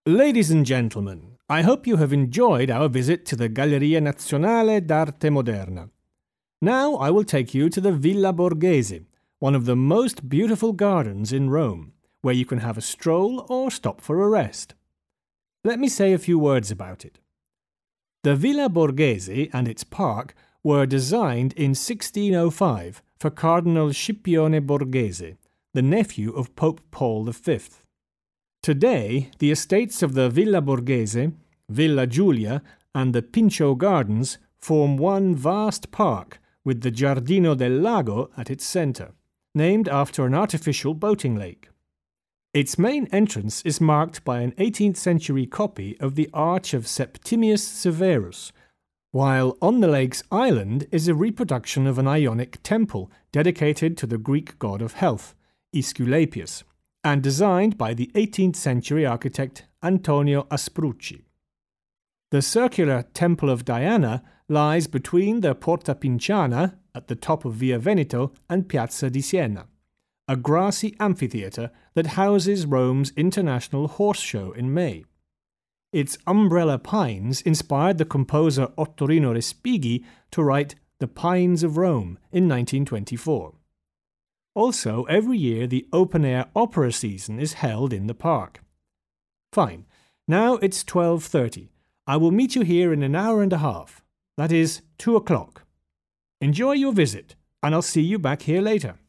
Ladies and gentlemen, I hope you have enjoyed our visit to the Galleria Nazionale d'Arte Moderna. Now I will take you to the Villa Borghese, one of the most beautiful gardens in Rome, where you can have a stroll or stop for a rest. Let me say a few words about it. The Villa Borghese and its park were designed in 1605 for Cardinal Scipione Borghese, the nephew of Pope Paul V. Today, the estates of the Villa Borghese, Villa Giulia, and the Pincio Gardens form one vast park with the Giardino del Lago at its centre, named after an artificial boating lake. Its main entrance is marked by an 18th century copy of the Arch of Septimius Severus, while on the lake's island is a reproduction of an Ionic temple dedicated to the Greek god of health, Aesculapius, and designed by the 18th century architect Antonio Asprucci. The circular Temple of Diana lies between the Porta Pinciana, at the top of Via Veneto, and Piazza di Siena, a grassy amphitheatre that houses Rome's International Horse Show in May. Its umbrella pines inspired the composer Ottorino Respighi to write The Pines of Rome in 1924. Also, every year the open-air opera season is held in the park. Fine. Now it's 12:30. I will meet you here in an hour and a half. That is 2 o'clock. Enjoy your visit, and I'll see you back here later.